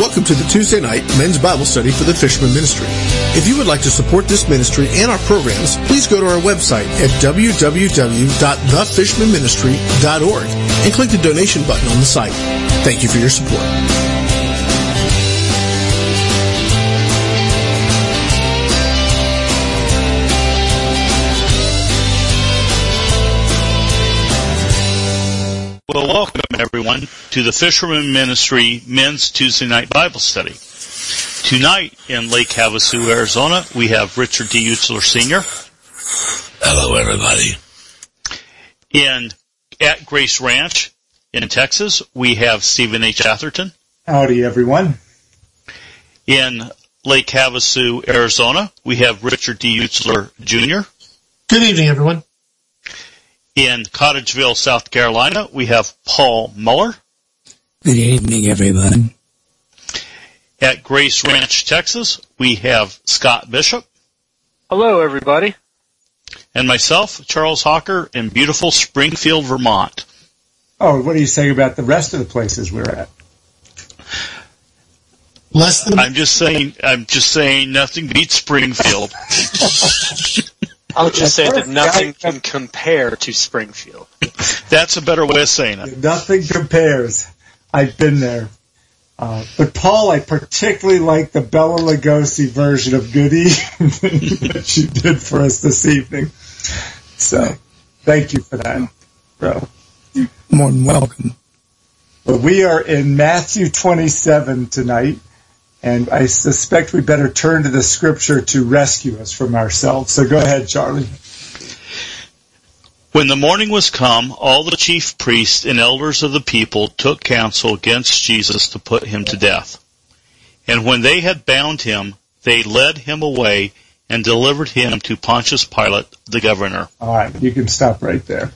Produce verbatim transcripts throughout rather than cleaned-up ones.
Welcome to the Tuesday night men's Bible study for the Fisherman Ministry. If you would like to support this ministry and our programs, please go to our website at w w w dot the fisherman ministry dot org and click the donation button on the site. Thank you for your support. Well, welcome everyone to the Fisherman Ministry Men's Tuesday Night Bible Study. Tonight in Lake Havasu, Arizona, we have Richard D. Utzler Senior Hello, everybody. And at Grace Ranch in Texas, we have Stephen H. Atherton. Howdy, everyone. In Lake Havasu, Arizona, we have Richard D. Utzler Junior Good evening, everyone. In Cottageville, South Carolina, we have Paul Muller. Good evening, everybody. At Grace Ranch, Texas, we have Scott Bishop. Hello, everybody. And myself, Charles Hawker, in beautiful Springfield, Vermont. Oh, what do you say about the rest of the places we're at? Less than. I'm just saying. I'm just saying. Nothing beats Springfield. I'll just say that nothing can compare to Springfield. That's a better way of saying it. Nothing compares. I've been there. Uh, but Paul, I particularly like the Bela Lugosi version of Good Evening that you did for us this evening. So, thank you for that, bro. More than welcome. But we are in Matthew twenty-seven tonight, and I suspect we better turn to the scripture to rescue us from ourselves. So go ahead, Charlie. When the morning was come, all the chief priests and elders of the people took counsel against Jesus to put him to death. And when they had bound him, they led him away and delivered him to Pontius Pilate, the governor. All right, you can stop right there.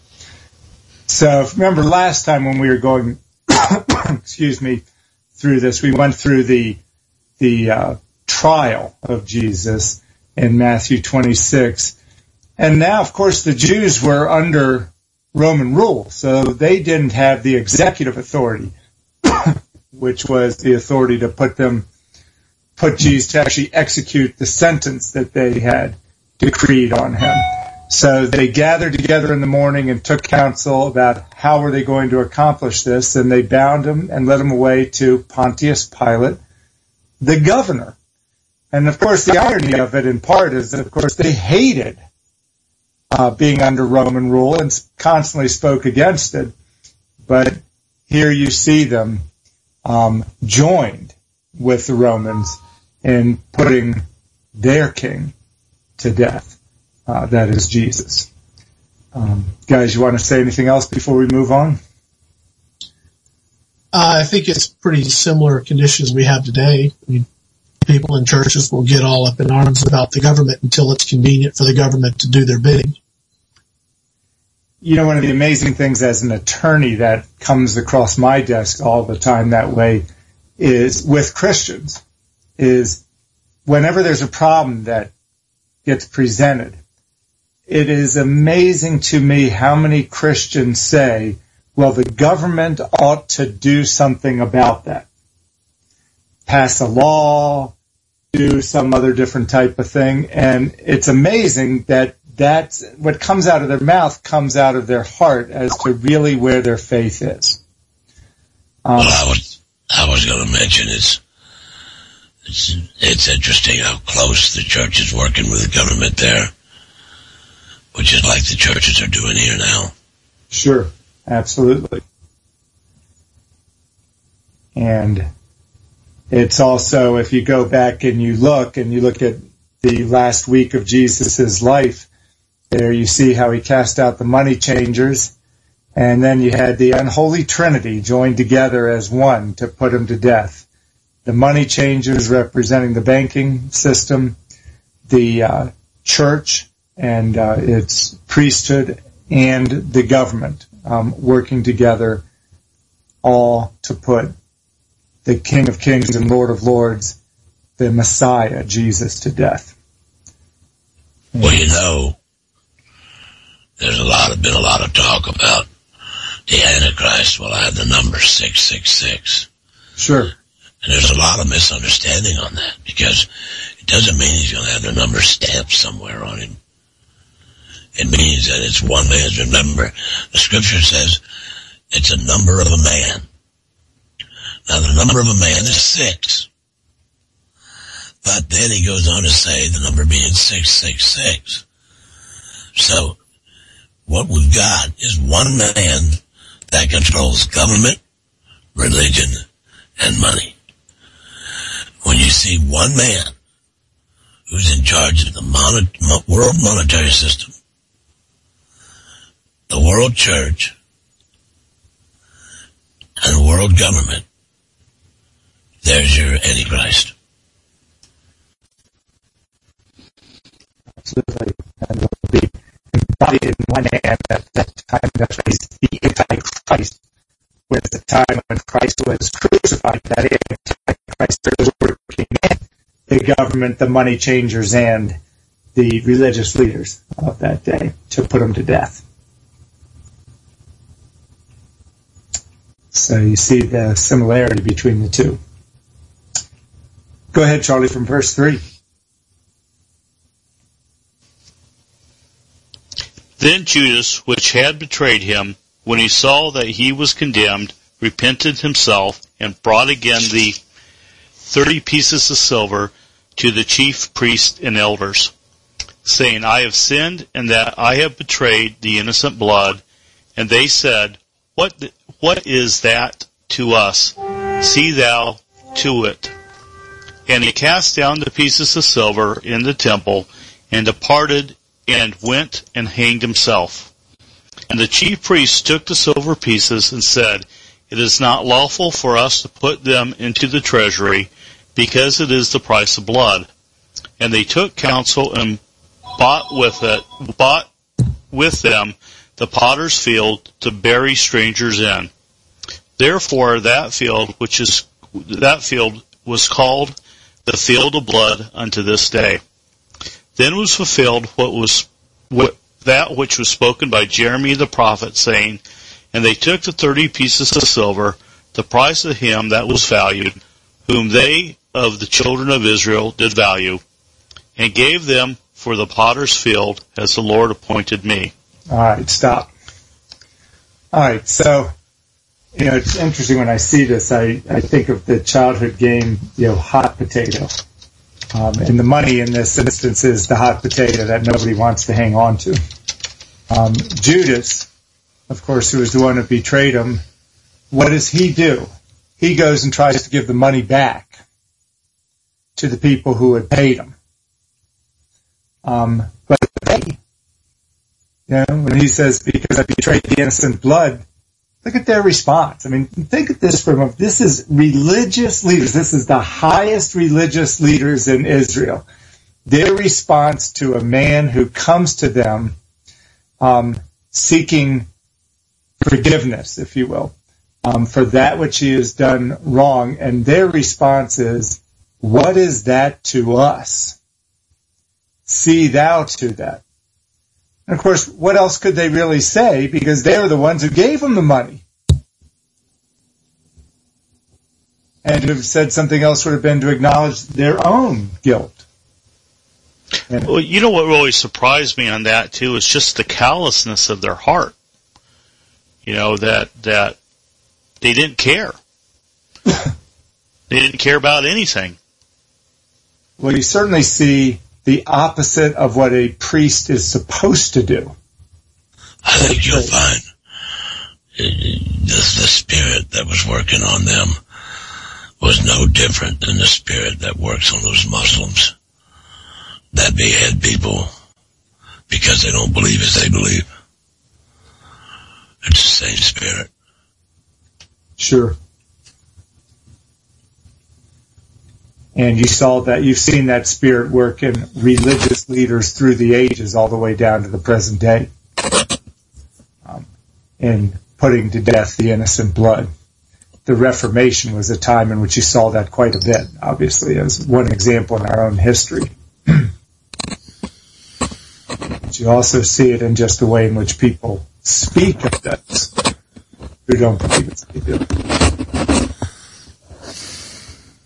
So remember last time when we were going, excuse me, through this, we went through the the uh, trial of Jesus in Matthew twenty-six. And now, of course, the Jews were under Roman rule, so they didn't have the executive authority, which was the authority to put them, put Jesus to actually execute the sentence that they had decreed on him. So they gathered together in the morning and took counsel about how were they going to accomplish this, and they bound him and led him away to Pontius Pilate, the governor. And, of course, the irony of it in part is that, of course, they hated uh, being under Roman rule and constantly spoke against it. But here you see them um, joined with the Romans in putting their king to death. Uh, that is Jesus. Um, guys, you want to say anything else before we move on? Uh, I think it's pretty similar conditions we have today. I mean, people in churches will get all up in arms about the government until it's convenient for the government to do their bidding. You know, one of the amazing things as an attorney that comes across my desk all the time that way is with Christians, is whenever there's a problem that gets presented, it is amazing to me how many Christians say, well, the government ought to do something about that. Pass a law, do some other different type of thing. And it's amazing that that's what comes out of their mouth comes out of their heart as to really where their faith is. Um, well, I was, I was going to mention it's, it's, it's interesting how close the church is working with the government there, which is like the churches are doing here now. Sure, absolutely. And it's also, if you go back and you look, and you look at the last week of Jesus' life, there you see how he cast out the money changers, and then you had the unholy trinity joined together as one to put him to death. The money changers representing the banking system, the uh, church and uh, its priesthood, and the government um, working together, all to put the King of Kings and Lord of Lords, the Messiah, Jesus, to death. Well, you know, there's a lot of, been a lot of talk about the Antichrist will have the number six six six. Sure. And there's a lot of misunderstanding on that, because it doesn't mean he's going to have the number stamped somewhere on him. It means that it's one man's. Remember, the scripture says it's a number of a man. Now, the number of a man is six. But then he goes on to say the number being six six six. So, what we've got is one man that controls government, religion, and money. When you see one man who's in charge of the mon- world monetary system, the world church, and the world government, there's your Antichrist. Absolutely. And will be embodied in one man at that time. That's why he's the Antichrist. Was the time when Christ was crucified, that Antichrist was working in the government, the money changers, and the religious leaders of that day to put them to death. So you see the similarity between the two. Go ahead, Charlie, from verse three. Then Judas, which had betrayed him, when he saw that he was condemned, repented himself, and brought again the thirty pieces of silver to the chief priests and elders, saying, I have sinned, and that I have betrayed the innocent blood. And they said, What what is that to us? See thou to it. And he cast down the pieces of silver in the temple, and departed, and went and hanged himself. And the chief priests took the silver pieces and said, It is not lawful for us to put them into the treasury, because it is the price of blood. And they took counsel and bought with it, bought with them the potter's field to bury strangers in. Therefore that field which is that field was called the field of blood unto this day. Then was fulfilled what was what that which was spoken by Jeremy the prophet, saying, And they took the thirty pieces of silver, the price of him that was valued, whom they of the children of Israel did value, and gave them for the potter's field, as the Lord appointed me. All right, stop. All right, so, you know, it's interesting when I see this, I, I think of the childhood game, you know, hot potato. Um, and the money in this instance is the hot potato that nobody wants to hang on to. Um, Judas, of course, who was the one who betrayed him, what does he do? He goes and tries to give the money back to the people who had paid him. Um, but they, you know, when he says, because I betrayed the innocent blood, look at their response. I mean, think of this from, this is religious leaders. This is the highest religious leaders in Israel. Their response to a man who comes to them um, seeking forgiveness, if you will, um, for that which he has done wrong. And their response is, what is that to us? See thou to that. And of course, what else could they really say? Because they were the ones who gave him the money. And to have said something else would have been to acknowledge their own guilt. And well, you know what really surprised me on that too is just the callousness of their heart. You know, that that they didn't care. They didn't care about anything. Well, you certainly see the opposite of what a priest is supposed to do. I think you'll find the, the spirit that was working on them was no different than the spirit that works on those Muslims that behead people because they don't believe as they believe. It's the same spirit. Sure. And you saw that, you've seen that spirit work in religious leaders through the ages all the way down to the present day. Um, in putting to death the innocent blood. The Reformation was a time in which you saw that quite a bit, obviously, as one example in our own history. But you also see it in just the way in which people speak of those who don't believe as they do.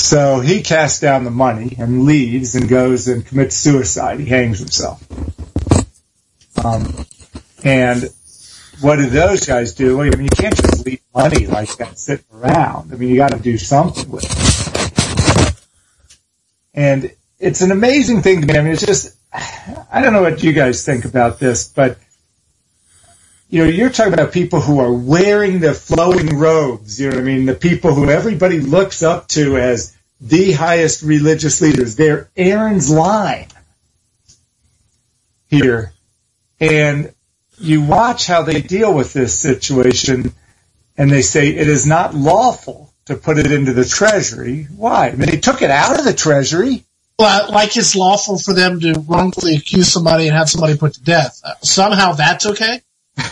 So he casts down the money and leaves and goes and commits suicide. He hangs himself. Um, and what do those guys do? I mean, you can't just leave money like that sitting around. I mean, you got to do something with it. And it's an amazing thing to me. I mean, it's just, I don't know what you guys think about this, but, you know, you're talking about people who are wearing the flowing robes, you know what I mean? The people who everybody looks up to as the highest religious leaders. They're Aaron's line here. And you watch how they deal with this situation, and they say it is not lawful to put it into the treasury. Why? I mean, they took it out of the treasury. Well, like it's lawful for them to wrongfully accuse somebody and have somebody put to death. Somehow that's okay?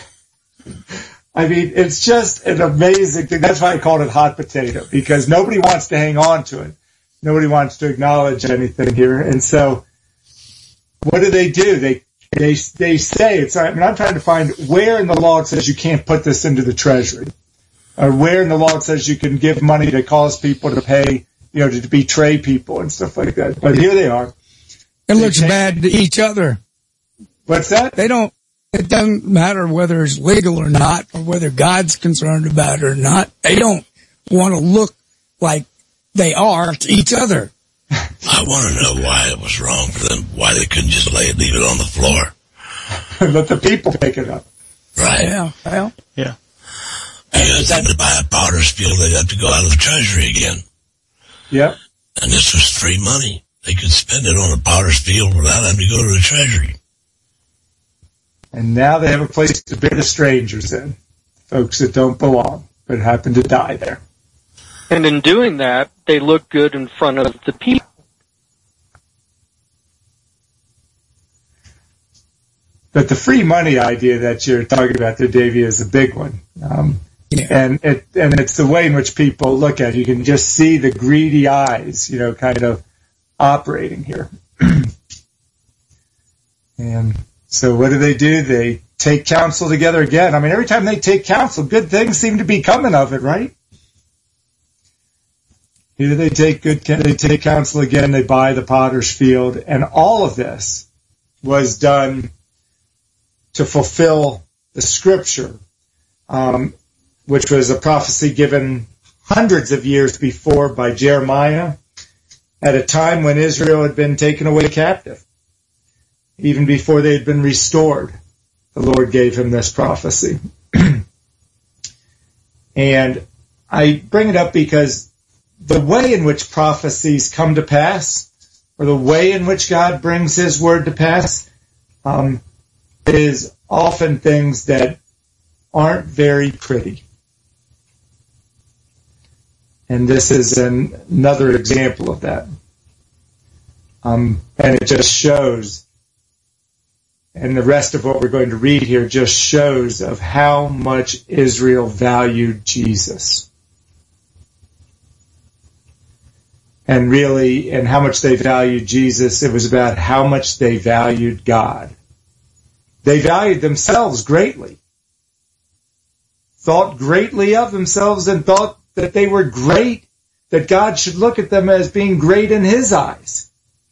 I mean, it's just an amazing thing. That's why I called it hot potato, because nobody wants to hang on to it. Nobody wants to acknowledge anything here. And so what do they do? They They they say it's. I mean, I'm trying to find where in the law it says you can't put this into the treasury, or where in the law it says you can give money to cause people to pay, you know, to betray people and stuff like that. But here they are. It looks bad to each other. What's that? They don't. It doesn't matter whether it's legal or not, or whether God's concerned about it or not. They don't want to look like they are to each other. I want to know why it was wrong for them, why they couldn't just lay it, leave it on the floor. Let the people pick it up. Right. Yeah, well. Yeah. Because then to buy a potter's field, they'd have to go out of the treasury again. Yep. And this was free money. They could spend it on a potter's field without having to go to the treasury. And now they have a place to bury the strangers in, folks that don't belong, but happen to die there. And in doing that, they look good in front of the people. But the free money idea that you're talking about there, Davey, is a big one. Um, yeah. And it and it's the way in which people look at it. You can just see the greedy eyes, you know, kind of operating here. And so what do they do? They take counsel together again. I mean, every time they take counsel, good things seem to be coming of it, right? Either they take good, they take counsel again, they buy the potter's field, and all of this was done to fulfill the scripture, um, which was a prophecy given hundreds of years before by Jeremiah at a time when Israel had been taken away captive. Even before they had been restored, the Lord gave him this prophecy. And I bring it up because the way in which prophecies come to pass, or the way in which God brings his word to pass, um, is often things that aren't very pretty. And this is an, another example of that. Um, and it just shows, and the rest of what we're going to read here just shows of how much Israel valued Jesus. And really, and how much they valued Jesus, it was about how much they valued God. They valued themselves greatly, thought greatly of themselves, and thought that they were great, that God should look at them as being great in his eyes.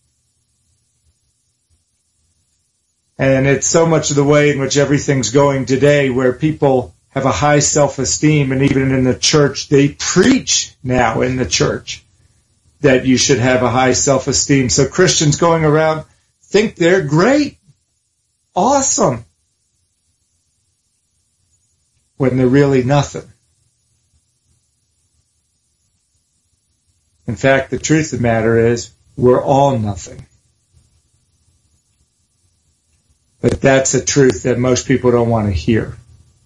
And it's so much of the way in which everything's going today, where people have a high self-esteem, and even in the church, they preach now in the church that you should have a high self-esteem. So Christians going around think they're great, awesome, when they're really nothing. In fact, the truth of the matter is, we're all nothing. But that's a truth that most people don't want to hear.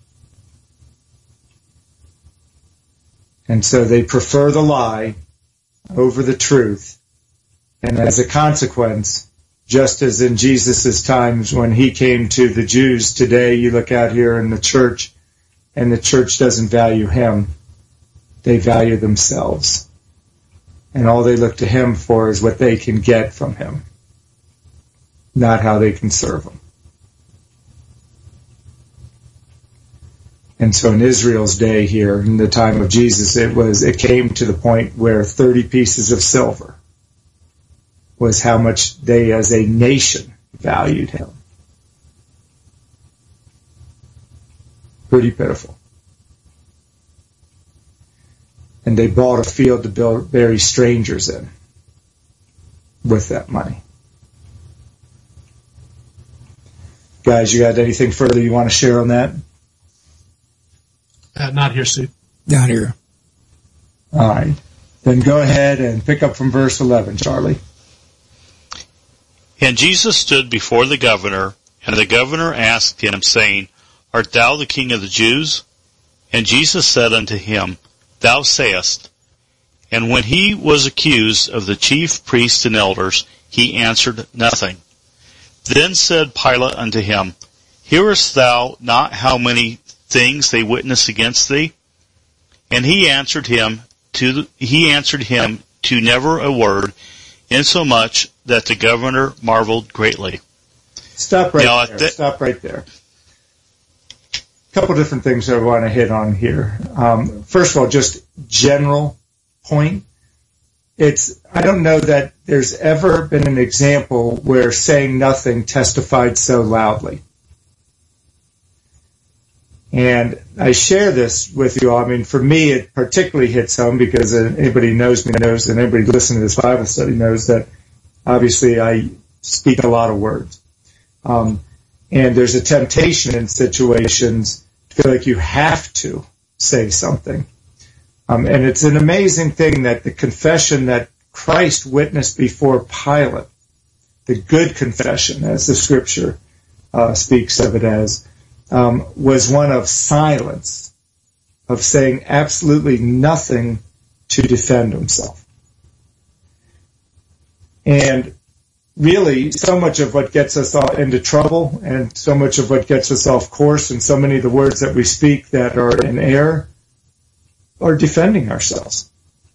And so they prefer the lie over the truth. And as a consequence, just as in Jesus' times when he came to the Jews, today you look out here in the church, and the church doesn't value him. They value themselves. And all they look to him for is what they can get from him, not how they can serve him. And so in Israel's day here, in the time of Jesus, it was it came to the point where thirty pieces of silver was how much they as a nation valued him. Pretty pitiful. And they bought a field to build, bury strangers in with that money. Guys, you got anything further you want to share on that? Uh, not here, Steve. Not here. All right. Then go ahead and pick up from verse eleven, Charlie. And Jesus stood before the governor, and the governor asked him, saying, Art thou the King of the Jews? And Jesus said unto him, Thou sayest. And when he was accused of the chief priests and elders, he answered nothing. Then said Pilate unto him, Hearest thou not how many things they witness against thee? And he answered him to the, he answered him to never a word, insomuch that the governor marveled greatly. Stop right now, there. Th- Stop right there. A couple different things I want to hit on here. Um, first of all, just general point. It's I don't know that there's ever been an example where saying nothing testified so loudly. And I share this with you all. I mean, for me, it particularly hits home because anybody who knows me knows, and anybody listening to this Bible study knows that obviously I speak a lot of words. Um, and there's a temptation in situations to feel like you have to say something. Um, and it's an amazing thing that the confession that Christ witnessed before Pilate, the good confession, as the Scripture uh, speaks of it as, um, was one of silence, of saying absolutely nothing to defend himself. And really, so much of what gets us all into trouble and so much of what gets us off course and so many of the words that we speak that are in error are defending ourselves.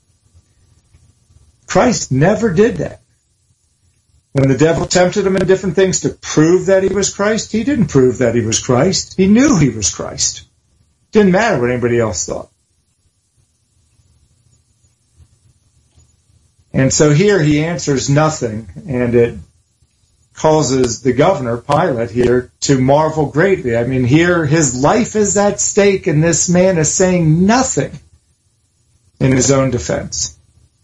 Christ never did that. When the devil tempted him in different things to prove that he was Christ, he didn't prove that he was Christ. He knew he was Christ. Didn't matter what anybody else thought. And so here he answers nothing, and it causes the governor, Pilate, here to marvel greatly. I mean, here his life is at stake, and this man is saying nothing in his own defense.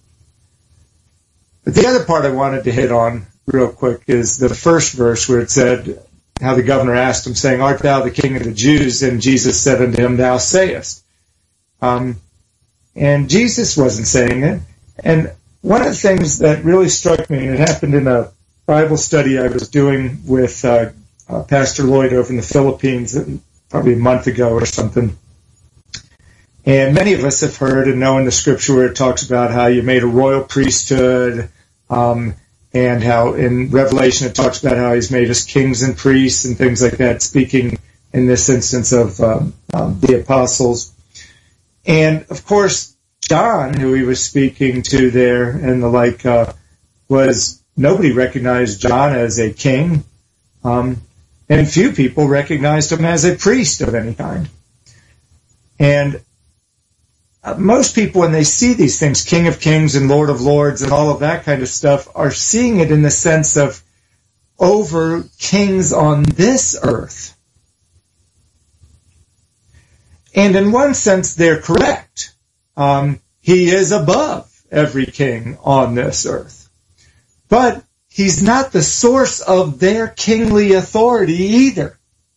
But the other part I wanted to hit on real quick is the first verse where it said how the governor asked him, saying, Art thou the King of the Jews? And Jesus said unto him, Thou sayest. Um, and Jesus wasn't saying it. And one of the things that really struck me, and it happened in a Bible study I was doing with uh, uh, Pastor Lloyd over in the Philippines probably a month ago or something. And many of us have heard and know in the Scripture where it talks about how you made a royal priesthood, um, and how in Revelation it talks about how he's made us kings and priests and things like that, speaking in this instance of um, um, the apostles. And, of course, John, who he was speaking to there and the like, uh, was nobody recognized John as a king, um, and few people recognized him as a priest of any kind. And uh, most people, when they see these things, King of Kings and Lord of Lords and all of that kind of stuff, are seeing it in the sense of over kings on this earth. And in one sense, they're correct. Um, he is above every king on this earth. But he's not the source of their kingly authority either.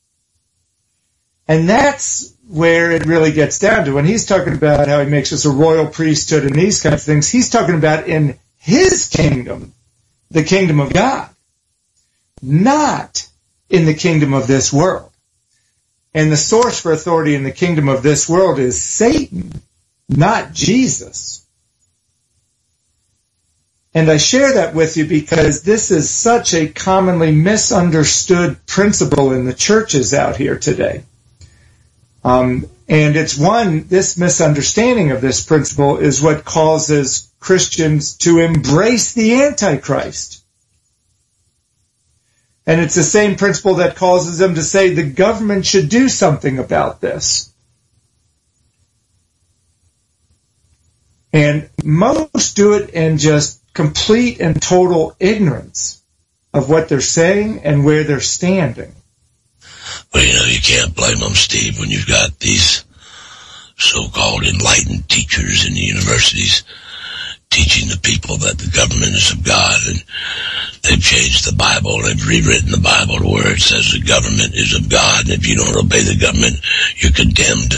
And that's where it really gets down to. When he's talking about how he makes us a royal priesthood and these kind of things, he's talking about in his kingdom, the kingdom of God, not in the kingdom of this world. And the source for authority in the kingdom of this world is Satan, not Jesus. And I share that with you because this is such a commonly misunderstood principle in the churches out here today. Um, and it's one, this misunderstanding of this principle is what causes Christians to embrace the Antichrist. And it's the same principle that causes them to say the government should do something about this. And most do it in just complete and total ignorance of what they're saying and where they're standing. Well, you know, you can't blame them, Steve, when you've got these so-called enlightened teachers in the universities teaching the people that the government is of God, and they've changed the Bible, they've rewritten the Bible to where it says the government is of God, and if you don't obey the government, you're condemned.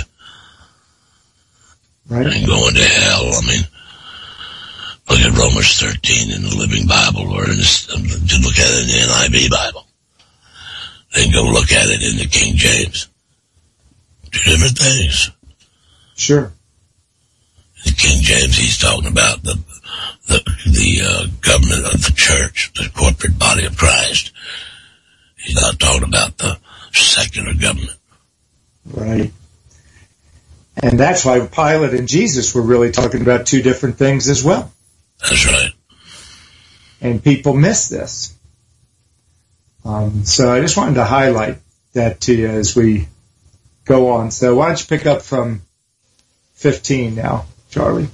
Right. And going to hell. I mean, look at Romans thirteen in the Living Bible, or in this, to look at it in the N I V Bible. Then go look at it in the King James. Two different things. Sure. In King James, he's talking about the the, the uh, government of the church, the corporate body of Christ. He's not talking about the secular government. Right. And that's why Pilate and Jesus were really talking about two different things as well. That's right. And people miss this. Um, so I just wanted to highlight that to you as we go on. So why don't you pick up from fifteen now, Charlie?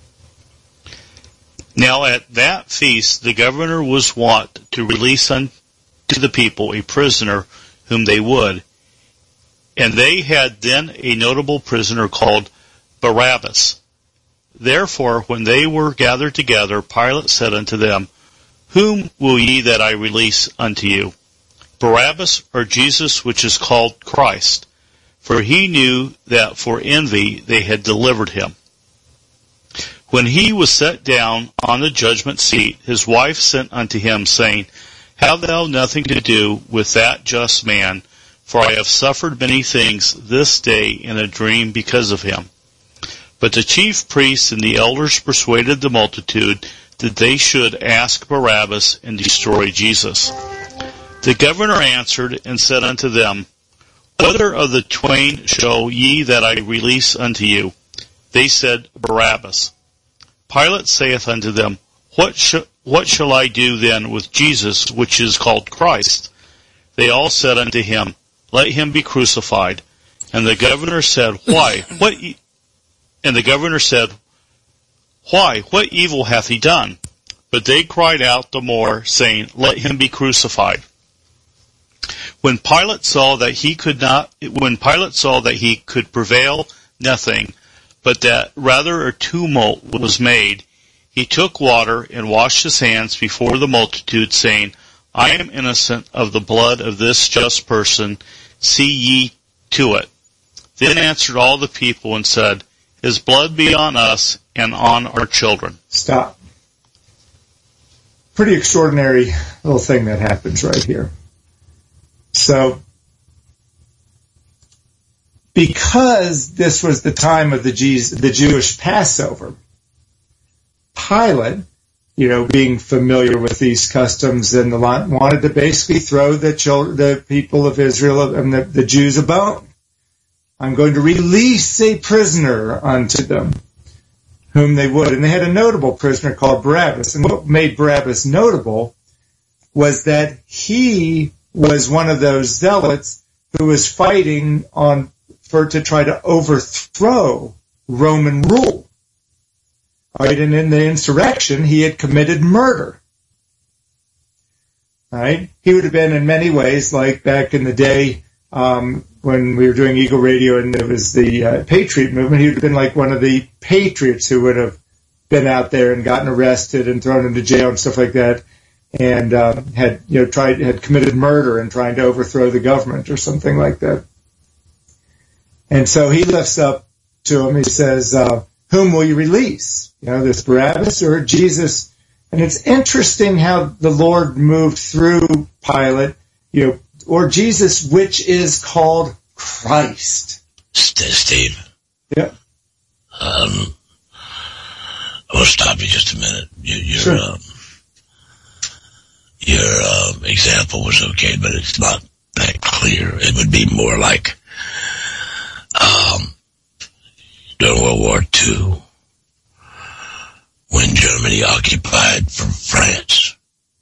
Now at that feast the governor was wont to release unto the people a prisoner whom they would. And they had then a notable prisoner called Barabbas. Therefore, when they were gathered together, Pilate said unto them, Whom will ye that I release unto you? Barabbas or Jesus, which is called Christ? For he knew that for envy they had delivered him. When he was set down on the judgment seat, his wife sent unto him, saying, Have thou nothing to do with that just man, for I have suffered many things this day in a dream because of him. But the chief priests and the elders persuaded the multitude that they should ask Barabbas and destroy Jesus. The governor answered and said unto them, Whether of the twain shall ye that I release unto you? They said, Barabbas. Pilate saith unto them, What, sh- what shall I do then with Jesus, which is called Christ? They all said unto him, Let him be crucified. And the governor said, Why? What? E-? And the governor said, Why? What evil hath he done? But they cried out the more, saying, Let him be crucified. When Pilate saw that he could not, when Pilate saw that he could prevail nothing, but that rather a tumult was made, he took water and washed his hands before the multitude, saying, I am innocent of the blood of this just person. See ye to it. Then answered all the people and said, His blood be on us and on our children. Stop. Pretty extraordinary little thing that happens right here. So, because this was the time of the, Jews, the Jewish Passover, Pilate, you know, being familiar with these customs and the lot, wanted to basically throw the children, the people of Israel and the, the Jews a bone. I'm going to release a prisoner unto them, whom they would. And they had a notable prisoner called Barabbas. And what made Barabbas notable was that he was one of those zealots who was fighting on for to try to overthrow Roman rule. All right, and in the insurrection, he had committed murder. All right, he would have been in many ways like back in the day um, when we were doing Eagle Radio and there was the uh, Patriot movement. He would have been like one of the patriots who would have been out there and gotten arrested and thrown into jail and stuff like that, and uh, had you know tried had committed murder and trying to overthrow the government or something like that. And so he lifts up to him. He says, uh, "Whom will you release? You know, this Barabbas or Jesus?" And it's interesting how the Lord moved through Pilate, you know, or Jesus, which is called Christ. Steve. Yeah. Um, I will stop you just a minute. Your, your, sure. um, your uh, example was okay, but it's not that clear. It would be more like um, during World War Two, when Germany occupied from France.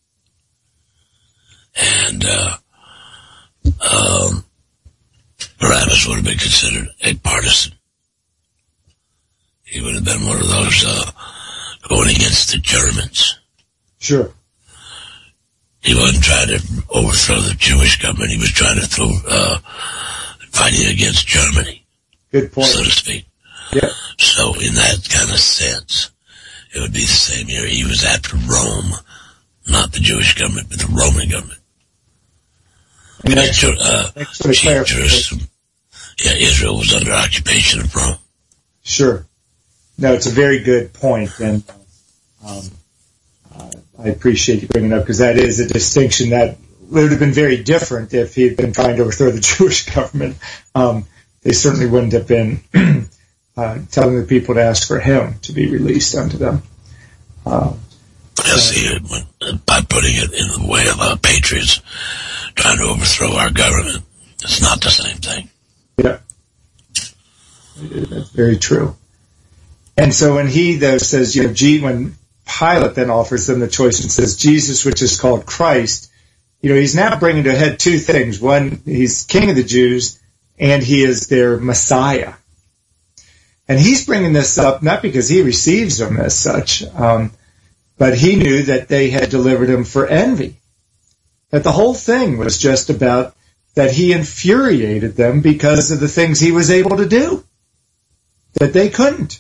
And uh, um, Barabbas would have been considered a partisan. He would have been one of those uh, going against the Germans. Sure. He wasn't trying to overthrow the Jewish government. He was trying to throw, uh, fighting against Germany. Good point. So to speak. Yeah. So in that kind of sense, it would be the same here. He was after Rome, not the Jewish government, but the Roman government. And Because, that's, uh, that's sort of see, clear. Jerusalem, yeah, Israel was under occupation of Rome. Sure. No, it's a very good point, and um, uh, I appreciate you bringing it up, because that is a distinction that would have been very different if he had been trying to overthrow the Jewish government. Um, they certainly wouldn't have been uh, telling the people to ask for him to be released unto them. Uh, I see it when, by putting it in the way of uh, patriots trying to overthrow our government. It's not the same thing. Yeah. That's very true. And so when he, though, says, you know, G, when Pilate then offers them the choice and says, Jesus, which is called Christ, you know, he's now bringing to a head two things. One, he's king of the Jews, and he is their Messiah. And he's bringing this up not because he receives them as such, um, but he knew that they had delivered him for envy. That the whole thing was just about that he infuriated them because of the things he was able to do, that they couldn't.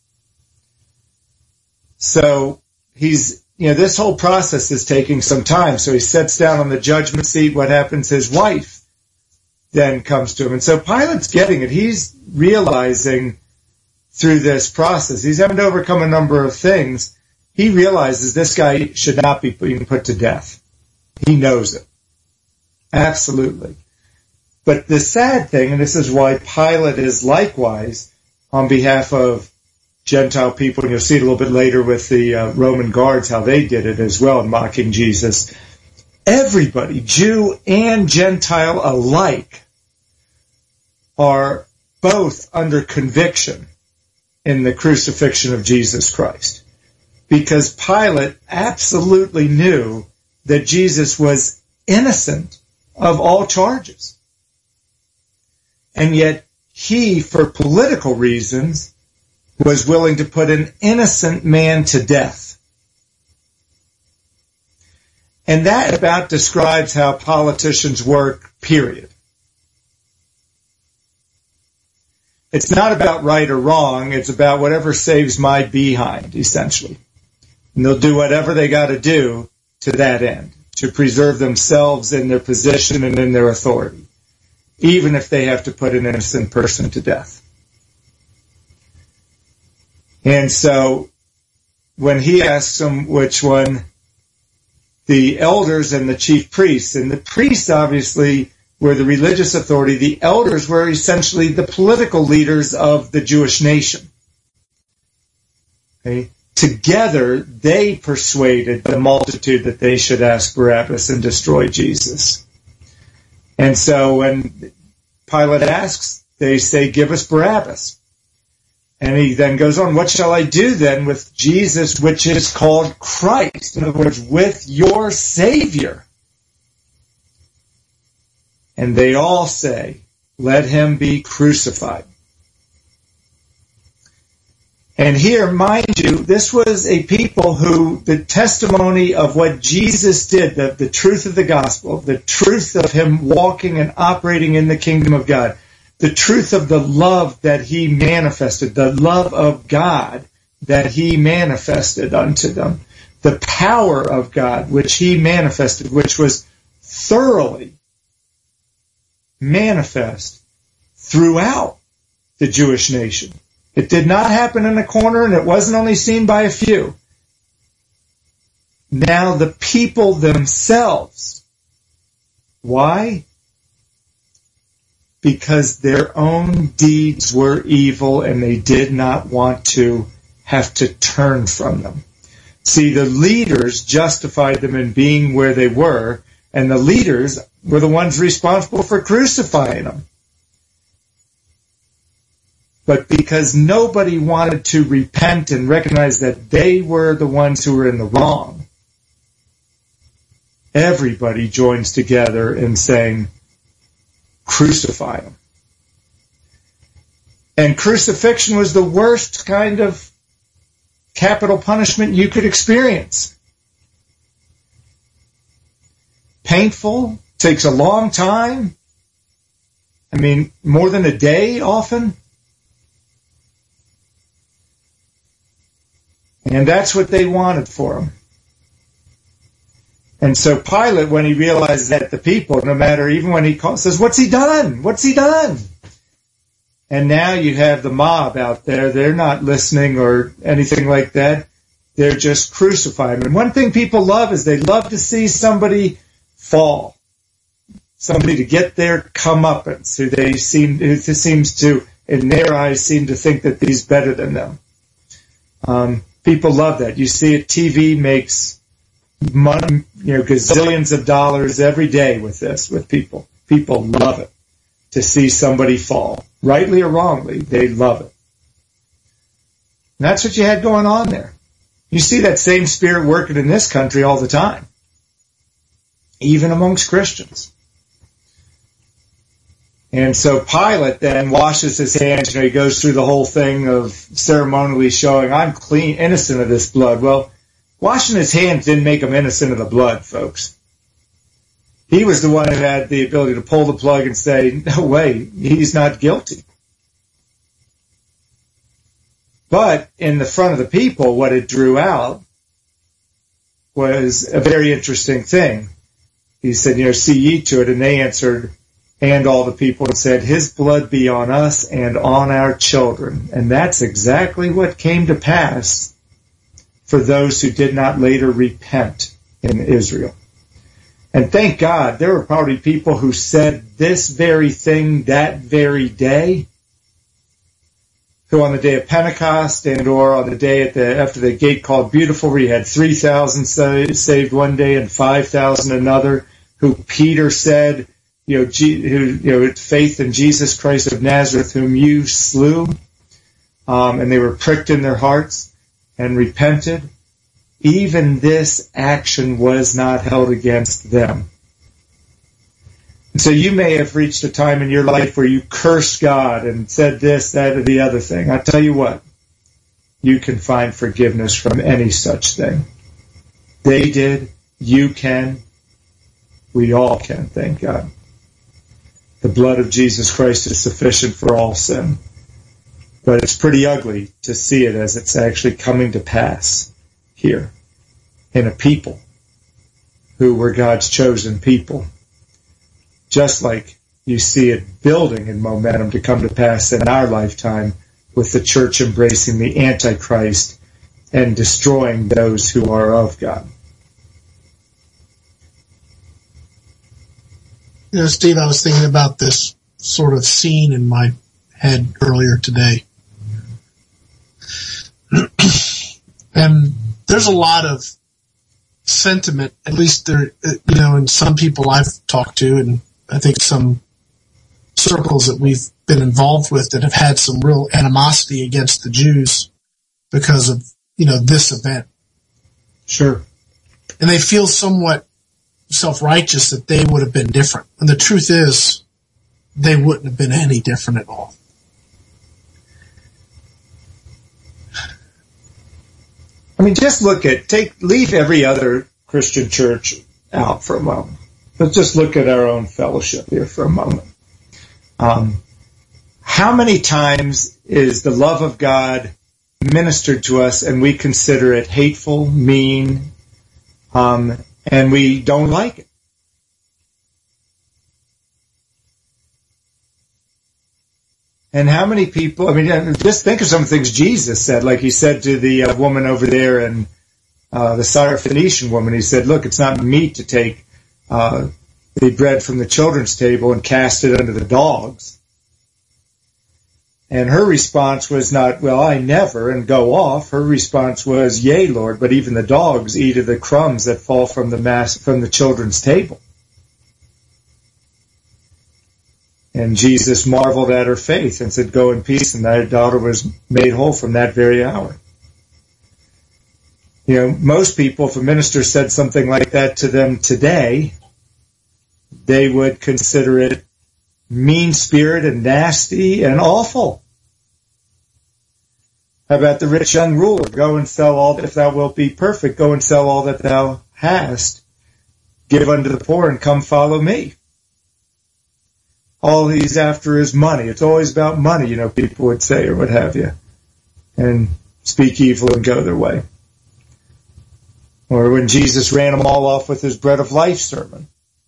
So he's, you know, this whole process is taking some time. So he sits down on the judgment seat. What happens? His wife then comes to him. And so Pilate's getting it. He's realizing through this process, he's having to overcome a number of things. He realizes this guy should not be being put to death. He knows it. Absolutely. But the sad thing, and this is why Pilate is likewise on behalf of Gentile people, and you'll see it a little bit later with the uh, Roman guards, how they did it as well, mocking Jesus. Everybody, Jew and Gentile alike, are both under conviction in the crucifixion of Jesus Christ. Because Pilate absolutely knew that Jesus was innocent of all charges. And yet he, for political reasons, was willing to put an innocent man to death. And that about describes how politicians work, period. It's not about right or wrong, it's about whatever saves my behind, essentially. And they'll do whatever they got to do to that end, to preserve themselves in their position and in their authority, even if they have to put an innocent person to death. And so when he asks them which one, the elders and the chief priests, and the priests obviously were the religious authority, the elders were essentially the political leaders of the Jewish nation. Okay? Together, they persuaded the multitude that they should ask Barabbas and destroy Jesus. And so when Pilate asks, they say, give us Barabbas. And he then goes on, what shall I do then with Jesus, which is called Christ? In other words, with your Savior. And they all say, let him be crucified. And here, mind you, this was a people who, the testimony of what Jesus did, the, the truth of the gospel, the truth of him walking and operating in the kingdom of God, the truth of the love that he manifested, the love of God that he manifested unto them, the power of God which he manifested, which was thoroughly manifest throughout the Jewish nation. It did not happen in a corner, and it wasn't only seen by a few. Now the people themselves. Why? Because their own deeds were evil and they did not want to have to turn from them. See, the leaders justified them in being where they were, and the leaders were the ones responsible for crucifying them. But because nobody wanted to repent and recognize that they were the ones who were in the wrong, everybody joins together in saying, crucify him. And crucifixion was the worst kind of capital punishment you could experience. Painful, takes a long time. I mean, more than a day often. And that's what they wanted for him. And so Pilate, when he realized that the people, no matter, even when he calls, says, what's he done? What's he done? And now you have the mob out there. They're not listening or anything like that. They're just crucifying him. And one thing people love is they love to see somebody fall. Somebody to get their comeuppance, who they seem, who seems to, in their eyes, seem to think that he's better than them. Um, people love that. You see it, T V makes money, you know, gazillions of dollars every day with this, with people. People love it to see somebody fall. Rightly or wrongly, they love it. And that's what you had going on there. You see that same spirit working in this country all the time, even amongst Christians. And so Pilate then washes his hands. You know, he goes through the whole thing of ceremonially showing, I'm clean, innocent of this blood. Well, washing his hands didn't make him innocent of the blood, folks. He was the one who had the ability to pull the plug and say, no way, he's not guilty. But in the front of the people, what it drew out was a very interesting thing. He said, you know, see ye to it. And they answered, and all the people, and said, his blood be on us and on our children. And that's exactly what came to pass for those who did not later repent in Israel. And thank God, there were probably people who said this very thing that very day, who on the day of Pentecost and or on the day at the after the gate called Beautiful, where you had three thousand saved one day and five thousand another, who Peter said, you know, G, who, you know, faith in Jesus Christ of Nazareth, whom you slew, um, and they were pricked in their hearts and repented. Even this action was not held against them. And so you may have reached a time in your life where you cursed God and said this, that, or the other thing. I tell you what, you can find forgiveness from any such thing. They did. You can. We all can, thank God. The blood of Jesus Christ is sufficient for all sin. But it's pretty ugly to see it as it's actually coming to pass here in a people who were God's chosen people. Just like you see it building in momentum to come to pass in our lifetime with the church embracing the Antichrist and destroying those who are of God. You know, Steve, I was thinking about this sort of scene in my head earlier today. And there's a lot of sentiment, at least there, you know, in some people I've talked to, and I think some circles that we've been involved with that have had some real animosity against the Jews because of, you know, this event. Sure. And they feel somewhat self-righteous that they would have been different. And the truth is, they wouldn't have been any different at all. I mean, just look at, take, leave every other Christian church out for a moment. Let's just look at our own fellowship here for a moment. Um, how many times is the love of God ministered to us and we consider it hateful, mean, um, and we don't like it? And how many people, I mean, just think of some things Jesus said, like he said to the uh, woman over there and uh, the Syrophoenician woman. He said, look, it's not meet to take uh, the bread from the children's table and cast it under the dogs. And her response was not, well, I never, and go off. Her response was, yea, Lord, but even the dogs eat of the crumbs that fall from the mass, from the children's table. And Jesus marveled at her faith and said, go in peace, and thy daughter was made whole from that very hour. You know, most people, if a minister said something like that to them today, they would consider it mean-spirited and nasty and awful. How about the rich young ruler? Go and sell all, if thou wilt be perfect, go and sell all that thou hast. Give unto the poor and come follow me. All he's after is money. It's always about money, you know, people would say, or what have you. And speak evil and go their way. Or when Jesus ran them all off with his bread of life sermon.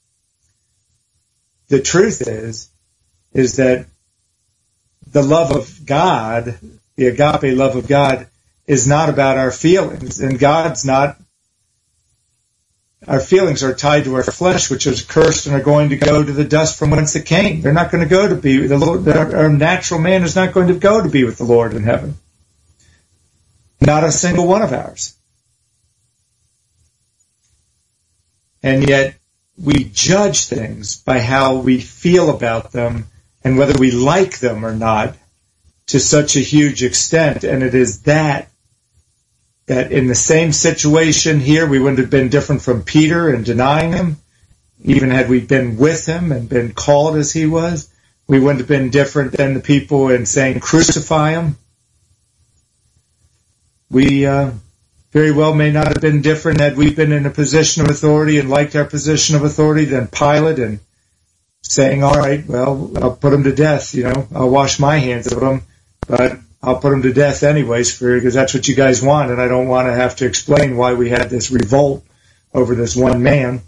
The truth is, is that the love of God, the agape love of God, is not about our feelings. And God's not, our feelings are tied to our flesh, which is cursed and are going to go to the dust from whence it came. They're not going to go to be with the Lord. Our natural man is not going to go to be with the Lord in heaven. Not a single one of ours. And yet we judge things by how we feel about them and whether we like them or not to such a huge extent. And it is that, that in the same situation here, we wouldn't have been different from Peter in denying him. Even had we been with him and been called as he was, we wouldn't have been different than the people in saying, crucify him. We uh, very well may not have been different had we been in a position of authority and liked our position of authority than Pilate and saying, all right, well, I'll put him to death, you know, I'll wash my hands of him, but I'll put him to death anyways for, because that's what you guys want, and I don't want to have to explain why we had this revolt over this one man.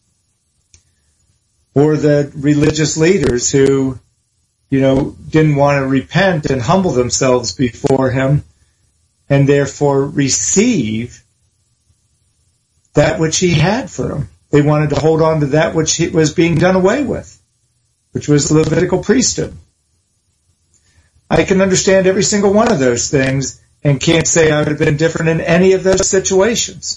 Or the religious leaders who, you know, didn't want to repent and humble themselves before him and therefore receive that which he had for them. They wanted to hold on to that which was being done away with, which was the Levitical priesthood. I can understand every single one of those things and can't say I would have been different in any of those situations.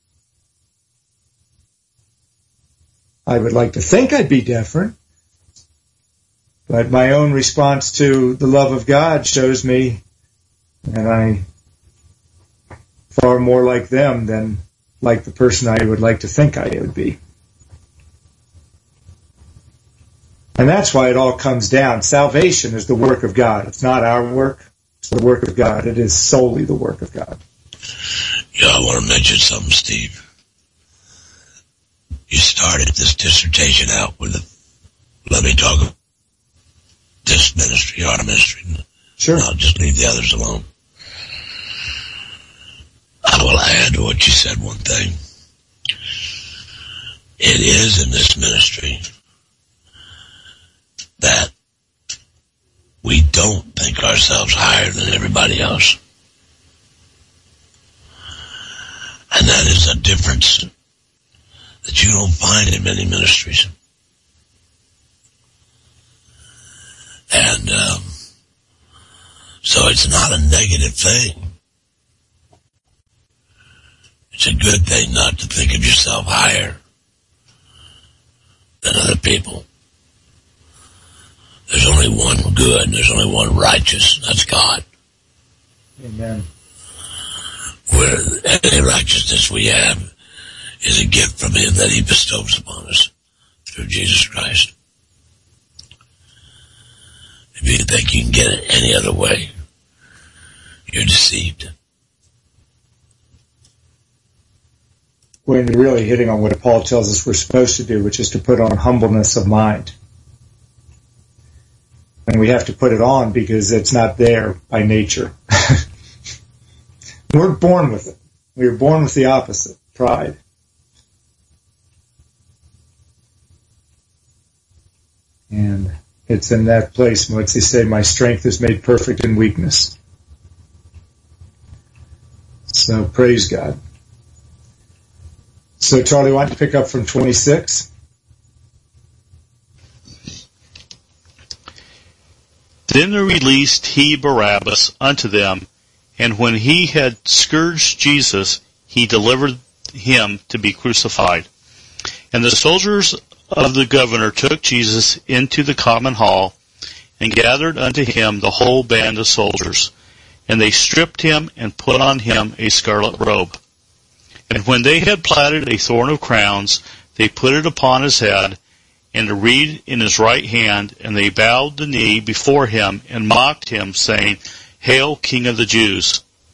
I would like to think I'd be different, but my own response to the love of God shows me that I far more like them than like the person I would like to think I would be. And that's why it all comes down. Salvation is the work of God. It's not our work. It's the work of God. It is solely the work of God. Yeah, I want to mention something, Steve. You started this dissertation out with, a, let me talk about this ministry, our ministry. Sure. I'll just leave the others alone. I will add to what you said one thing. It is in this ministry that we don't think ourselves higher than everybody else. And that is a difference that you don't find in many ministries. And um, so it's not a negative thing. It's a good thing not to think of yourself higher than other people. There's only one good, there's only one righteous, that's God. Amen. Where any righteousness we have is a gift from him that he bestows upon us through Jesus Christ. If you think you can get it any other way, you're deceived. When you're really hitting on what Paul tells us we're supposed to do, which is to put on humbleness of mind. And we have to put it on because it's not there by nature. We're born with it. We were born with the opposite, pride. And it's in that place, what's he say, my strength is made perfect in weakness. So praise God. So Charlie, why don't you pick up from twenty-six? Then released he Barabbas unto them, and when he had scourged Jesus, he delivered him to be crucified. And the soldiers of the governor took Jesus into the common hall, and gathered unto him the whole band of soldiers. And they stripped him, and put on him a scarlet robe. And when they had platted a thorn of crowns, they put it upon his head, and a reed in his right hand, and they bowed the knee before him, and mocked him, saying, Hail, King of the Jews!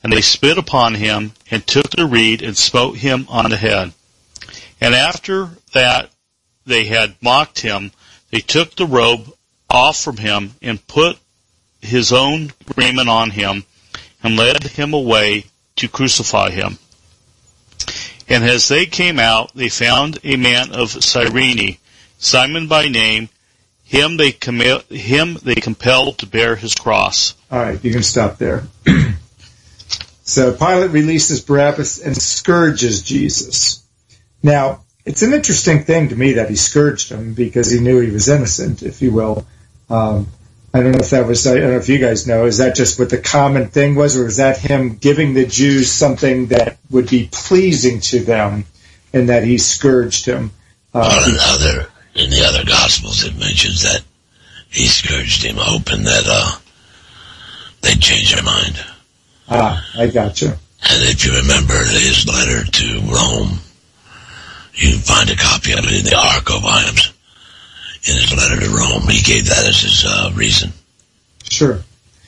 And they spit upon him, and took the reed, and smote him on the head. And after that they had mocked him, they took the robe off from him, and put his own raiment on him, and led him away to crucify him. And as they came out, they found a man of Cyrene, Simon by name. Him they, com- him they compelled to bear his cross. All right, you can stop there. So Pilate releases Barabbas and scourges Jesus. Now, it's an interesting thing to me that he scourged him because he knew he was innocent, if you will. Um, I don't know if that was, I don't know if you guys know, is that just what the common thing was, or was that him giving the Jews something that would be pleasing to them and that he scourged him? Uh, well, in, other, in the other Gospels it mentions that he scourged him, hoping that uh, they'd change their mind. Ah, I gotcha. And if you remember his letter to Rome, you can find a copy of it in the Archives. In his letter to Rome, he gave that as his uh, reason. Sure.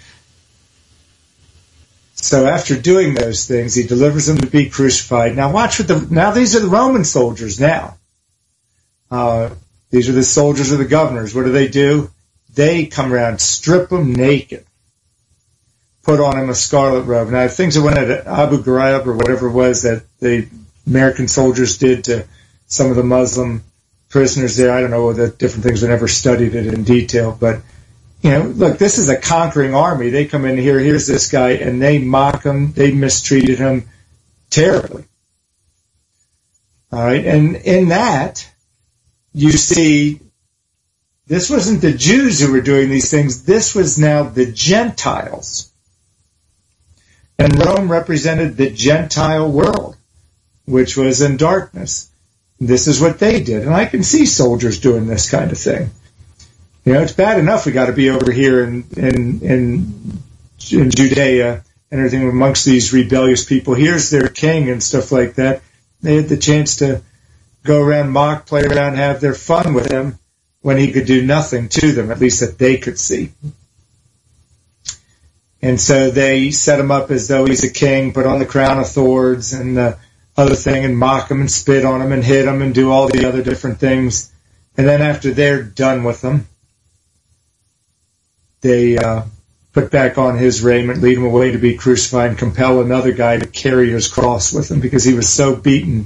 So after doing those things, he delivers them to be crucified. Now watch what the, now these are the Roman soldiers now. Uh, these are the soldiers of the governors. What do they do? They come around, strip him naked, put on him a scarlet robe. Now, things that went at Abu Ghraib or whatever it was that the American soldiers did to some of the Muslim prisoners there, I don't know the different things. We never studied it in detail. But, you know, look, this is a conquering army. They come in here, here's this guy, and they mock him. They mistreated him terribly. All right, and in that, you see, this wasn't the Jews who were doing these things. This was now the Gentiles. And Rome represented the Gentile world, which was in darkness. This is what they did. And I can see soldiers doing this kind of thing. You know, it's bad enough we got to be over here in, in, in, in Judea and everything amongst these rebellious people. Here's their king and stuff like that. They had the chance to go around, mock, play around, have their fun with him when he could do nothing to them, at least that they could see. And so they set him up as though he's a king, put on the crown of thorns and the other thing, and mock him and spit on him and hit him and do all the other different things. And then after they're done with him, they uh, put back on his raiment, lead him away to be crucified, and compel another guy to carry his cross with him because he was so beaten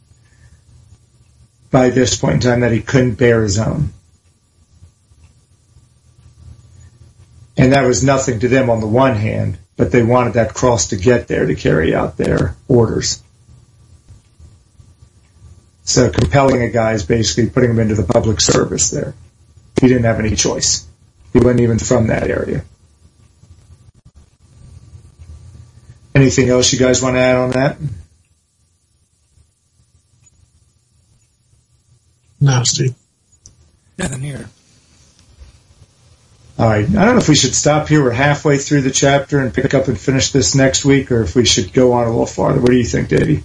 by this point in time that he couldn't bear his own. And that was nothing to them on the one hand, but they wanted that cross to get there to carry out their orders. So compelling a guy is basically putting him into the public service there. He didn't have any choice. He wasn't even from that area. Anything else you guys want to add on that? No, Steve. Nothing here. All right. I don't know if we should stop here. We're halfway through the chapter and pick up and finish this next week, or if we should go on a little farther. What do you think, Davey?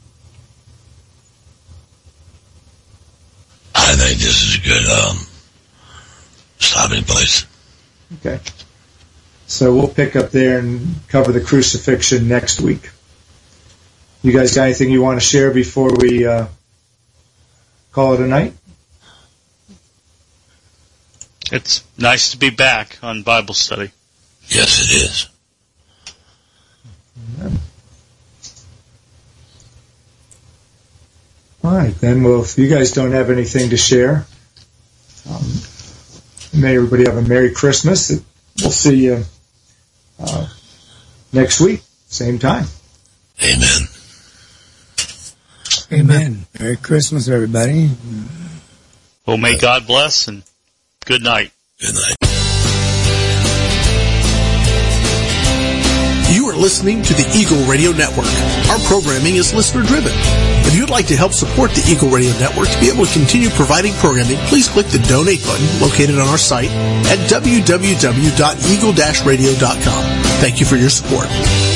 I think this is a good um, stopping place. Okay. So we'll pick up there and cover the crucifixion next week. You guys got anything you want to share before we uh, call it a night? It's nice to be back on Bible study. Yes, it is. Amen. All right, then. Well, if you guys don't have anything to share, um, may everybody have a Merry Christmas. We'll see you uh, next week, same time. Amen. Amen. Merry Christmas, everybody. Well, may God bless and good night. Good night. You are listening to the Eagle Radio Network. Our programming is listener driven. If you'd like to help support the Eagle Radio Network to be able to continue providing programming, please click the donate button located on our site at w w w dot eagle dash radio dot com. Thank you for your support.